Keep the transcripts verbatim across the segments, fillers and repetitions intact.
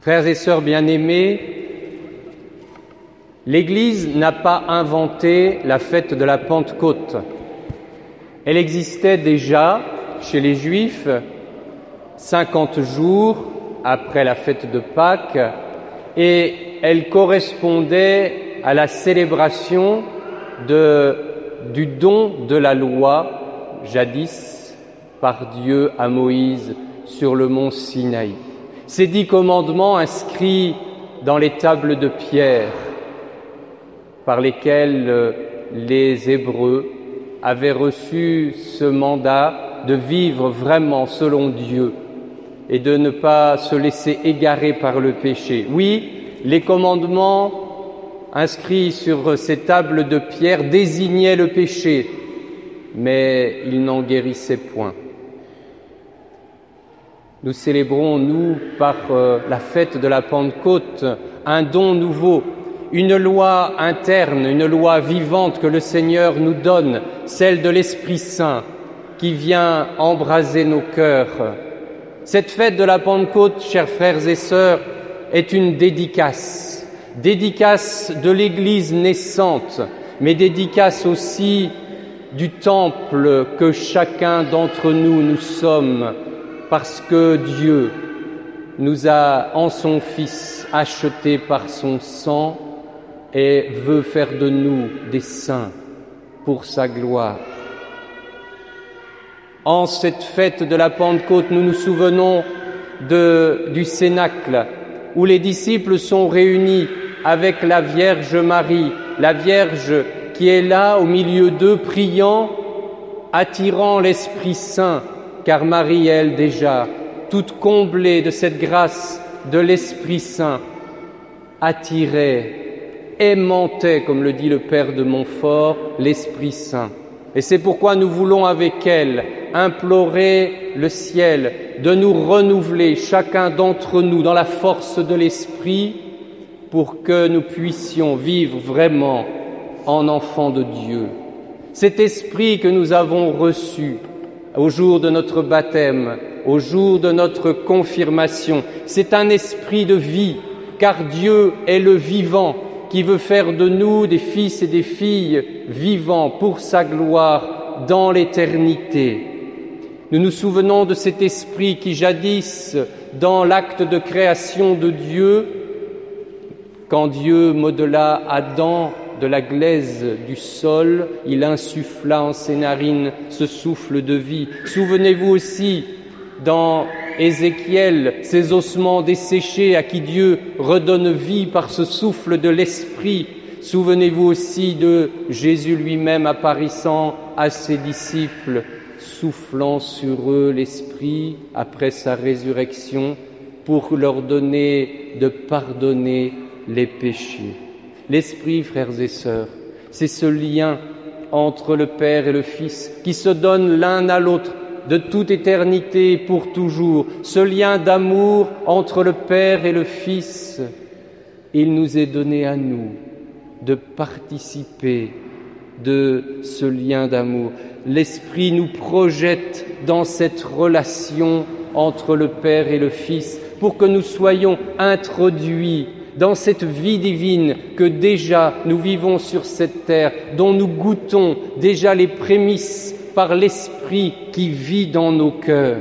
Frères et sœurs bien-aimés, l'Église n'a pas inventé la fête de la Pentecôte. Elle existait déjà chez les Juifs cinquante jours après la fête de Pâques et elle correspondait à la célébration de, du don de la loi, jadis par Dieu à Moïse sur le mont Sinaï. Ces dix commandements inscrits dans les tables de pierre par lesquels les Hébreux avaient reçu ce mandat de vivre vraiment selon Dieu et de ne pas se laisser égarer par le péché. Oui, les commandements inscrits sur ces tables de pierre désignaient le péché, mais ils n'en guérissaient point. Nous célébrons, nous, par euh, la fête de la Pentecôte, un don nouveau, une loi interne, une loi vivante que le Seigneur nous donne, celle de l'Esprit Saint, qui vient embraser nos cœurs. Cette fête de la Pentecôte, chers frères et sœurs, est une dédicace, dédicace de l'Église naissante, mais dédicace aussi du temple que chacun d'entre nous, nous sommes, parce que Dieu nous a, en son Fils, achetés par son sang et veut faire de nous des saints pour sa gloire. En cette fête de la Pentecôte, nous nous souvenons de, du Cénacle, où les disciples sont réunis avec la Vierge Marie, la Vierge qui est là au milieu d'eux, priant, attirant l'Esprit Saint, car Marie, elle déjà, toute comblée de cette grâce de l'Esprit Saint, attirait, aimantait, comme le dit le Père de Montfort, l'Esprit Saint. Et c'est pourquoi nous voulons avec elle implorer le ciel de nous renouveler, chacun d'entre nous, dans la force de l'Esprit, pour que nous puissions vivre vraiment en enfants de Dieu. Cet Esprit que nous avons reçu au jour de notre baptême, au jour de notre confirmation, c'est un esprit de vie, car Dieu est le vivant, qui veut faire de nous des fils et des filles vivants pour sa gloire dans l'éternité. Nous nous souvenons de cet esprit qui jadis, dans l'acte de création de Dieu, quand Dieu modela Adam de la glaise du sol, il insuffla en ses narines ce souffle de vie. Souvenez-vous aussi, dans Ézéchiel, ces ossements desséchés à qui Dieu redonne vie par ce souffle de l'Esprit. Souvenez-vous aussi de Jésus lui-même apparaissant à ses disciples, soufflant sur eux l'Esprit après sa résurrection pour leur donner de pardonner les péchés. L'Esprit, frères et sœurs, c'est ce lien entre le Père et le Fils qui se donne l'un à l'autre de toute éternité pour toujours, ce lien d'amour entre le Père et le Fils. Il nous est donné à nous de participer de ce lien d'amour. L'Esprit nous projette dans cette relation entre le Père et le Fils pour que nous soyons introduits dans cette vie divine que déjà nous vivons sur cette terre, dont nous goûtons déjà les prémices par l'Esprit qui vit dans nos cœurs.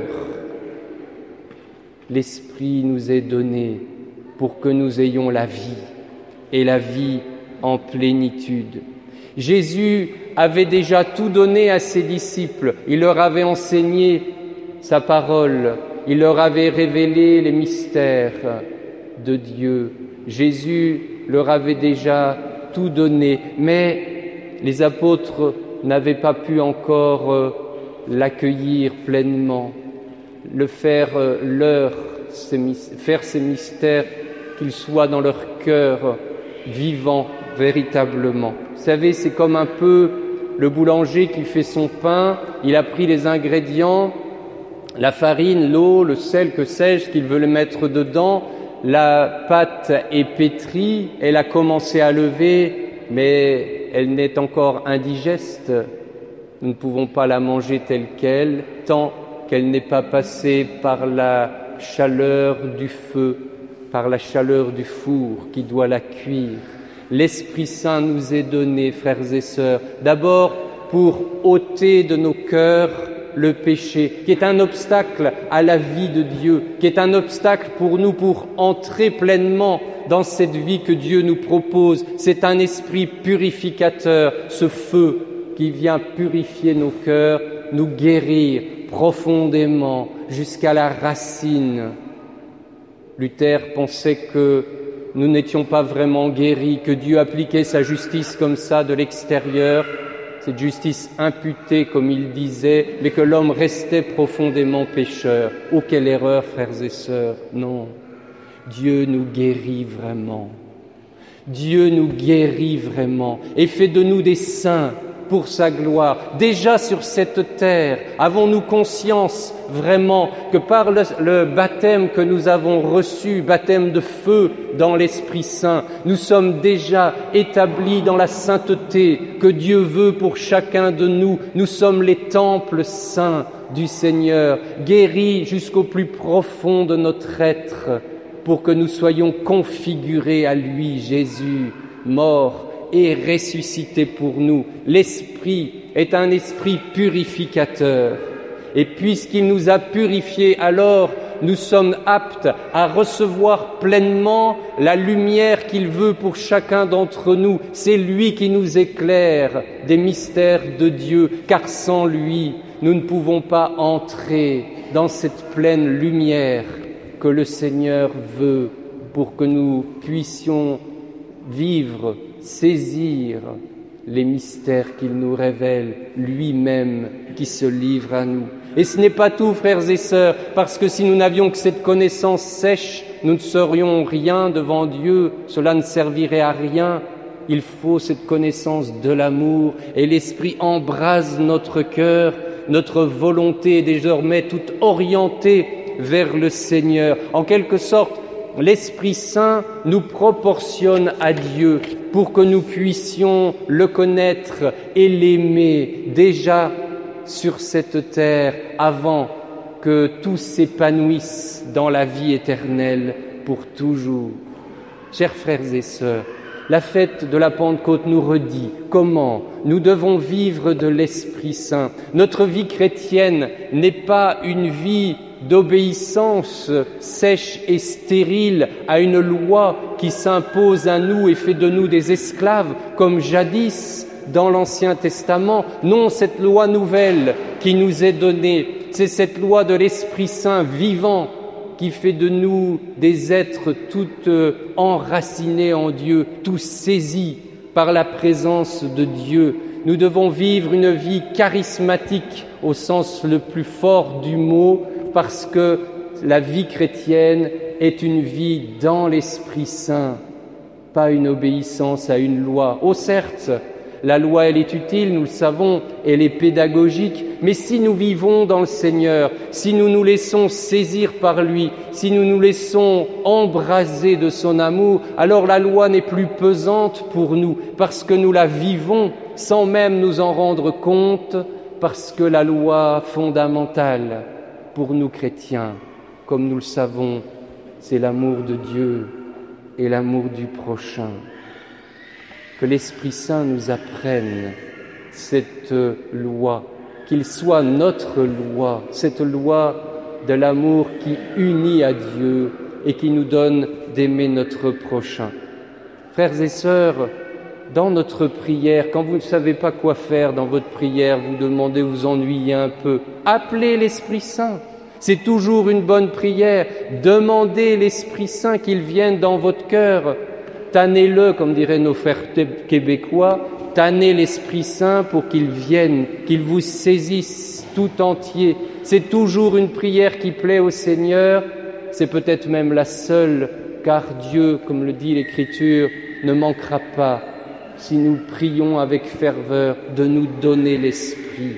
L'Esprit nous est donné pour que nous ayons la vie, et la vie en plénitude. Jésus avait déjà tout donné à ses disciples. Il leur avait enseigné sa parole, il leur avait révélé les mystères de Dieu. Jésus leur avait déjà tout donné, mais les apôtres n'avaient pas pu encore euh, l'accueillir pleinement, le faire euh, leur, ces, faire ces mystères, qu'ils soient dans leur cœur vivants véritablement. Vous savez, c'est comme un peu le boulanger qui fait son pain, il a pris les ingrédients, la farine, l'eau, le sel, que sais-je, qu'il veut le mettre dedans, la pâte est pétrie, elle a commencé à lever, mais elle n'est encore indigeste. Nous ne pouvons pas la manger telle qu'elle, tant qu'elle n'est pas passée par la chaleur du feu par la chaleur du four qui doit la cuire. L'Esprit Saint nous est donné, frères et sœurs, d'abord pour ôter de nos cœurs le péché, qui est un obstacle à la vie de Dieu, qui est un obstacle pour nous pour entrer pleinement dans cette vie que Dieu nous propose. C'est un esprit purificateur, ce feu qui vient purifier nos cœurs, nous guérir profondément jusqu'à la racine. Luther pensait que nous n'étions pas vraiment guéris, que Dieu appliquait sa justice comme ça de l'extérieur, cette justice imputée comme il disait, mais que l'homme restait profondément pécheur. Oh, quelle erreur, frères et sœurs! Non, Dieu nous guérit vraiment. Dieu nous guérit vraiment et fait de nous des saints pour sa gloire. Déjà sur cette terre, avons-nous conscience vraiment que par le, le baptême que nous avons reçu, baptême de feu dans l'Esprit Saint, nous sommes déjà établis dans la sainteté que Dieu veut pour chacun de nous. Nous sommes les temples saints du Seigneur, guéris jusqu'au plus profond de notre être, pour que nous soyons configurés à lui, Jésus, mort et ressuscité pour nous. L'Esprit est un esprit purificateur. Et puisqu'il nous a purifiés, alors nous sommes aptes à recevoir pleinement la lumière qu'il veut pour chacun d'entre nous. C'est lui qui nous éclaire des mystères de Dieu, car sans lui, nous ne pouvons pas entrer dans cette pleine lumière que le Seigneur veut pour que nous puissions vivre, saisir les mystères qu'il nous révèle, lui-même qui se livre à nous. Et ce n'est pas tout, frères et sœurs, parce que si nous n'avions que cette connaissance sèche, nous ne serions rien devant Dieu, cela ne servirait à rien. Il faut cette connaissance de l'amour, et l'Esprit embrase notre cœur, notre volonté est désormais toute orientée vers le Seigneur. En quelque sorte, l'Esprit Saint nous proportionne à Dieu pour que nous puissions le connaître et l'aimer déjà sur cette terre avant que tout s'épanouisse dans la vie éternelle pour toujours. Chers frères et sœurs, la fête de la Pentecôte nous redit comment nous devons vivre de l'Esprit Saint. Notre vie chrétienne n'est pas une vie d'obéissance sèche et stérile à une loi qui s'impose à nous et fait de nous des esclaves comme jadis dans l'Ancien Testament. Non, cette loi nouvelle qui nous est donnée, c'est cette loi de l'Esprit Saint vivant qui fait de nous des êtres tout enracinés en Dieu, tous saisis par la présence de Dieu. Nous devons vivre une vie charismatique au sens le plus fort du mot, parce que la vie chrétienne est une vie dans l'Esprit Saint, pas une obéissance à une loi. Oh certes, la loi elle est utile, nous le savons, elle est pédagogique, mais si nous vivons dans le Seigneur, si nous nous laissons saisir par lui, si nous nous laissons embraser de son amour, alors la loi n'est plus pesante pour nous, parce que nous la vivons sans même nous en rendre compte, parce que la loi fondamentale pour nous chrétiens, comme nous le savons, c'est l'amour de Dieu et l'amour du prochain. Que l'Esprit Saint nous apprenne cette loi, qu'il soit notre loi, cette loi de l'amour qui unit à Dieu et qui nous donne d'aimer notre prochain. Frères et sœurs, dans notre prière, quand vous ne savez pas quoi faire dans votre prière, vous demandez, vous ennuyez un peu, appelez l'Esprit Saint. C'est toujours une bonne prière. Demandez l'Esprit Saint qu'il vienne dans votre cœur. Tannez-le, comme diraient nos frères québécois, tannez l'Esprit Saint pour qu'il vienne, qu'il vous saisisse tout entier. C'est toujours une prière qui plaît au Seigneur. C'est peut-être même la seule, car Dieu, comme le dit l'Écriture, ne manquera pas, si nous prions avec ferveur, de nous donner l'Esprit.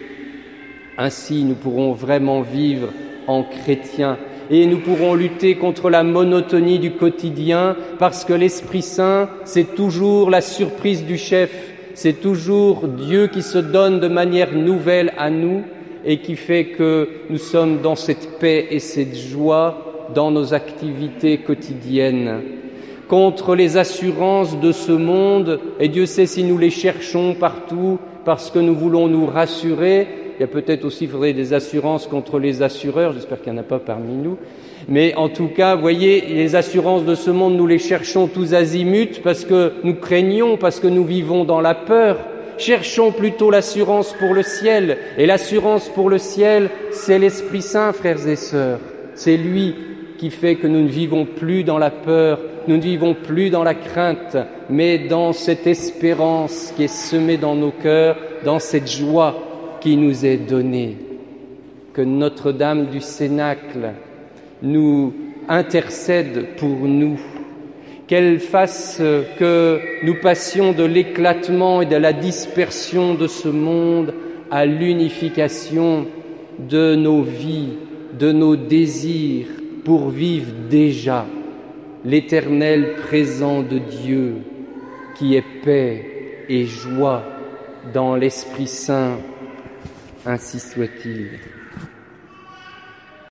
Ainsi, nous pourrons vraiment vivre en chrétiens et nous pourrons lutter contre la monotonie du quotidien, parce que l'Esprit Saint, c'est toujours la surprise du chef, c'est toujours Dieu qui se donne de manière nouvelle à nous et qui fait que nous sommes dans cette paix et cette joie dans nos activités quotidiennes, contre les assurances de ce monde, et Dieu sait si nous les cherchons partout parce que nous voulons nous rassurer. Il y a peut-être aussi, il faudrait des assurances contre les assureurs, j'espère qu'il n'y en a pas parmi nous. Mais en tout cas, vous voyez, les assurances de ce monde, nous les cherchons tous azimuts parce que nous craignons, parce que nous vivons dans la peur. Cherchons plutôt l'assurance pour le ciel. Et l'assurance pour le ciel, c'est l'Esprit Saint, frères et sœurs. C'est lui qui fait que nous ne vivons plus dans la peur, nous ne vivons plus dans la crainte, mais dans cette espérance qui est semée dans nos cœurs, dans cette joie qui nous est donnée. Que Notre-Dame du Cénacle nous intercède pour nous, qu'elle fasse que nous passions de l'éclatement et de la dispersion de ce monde à l'unification de nos vies, de nos désirs, pour vivre déjà l'éternel présent de Dieu, qui est paix et joie dans l'Esprit Saint, ainsi soit-il.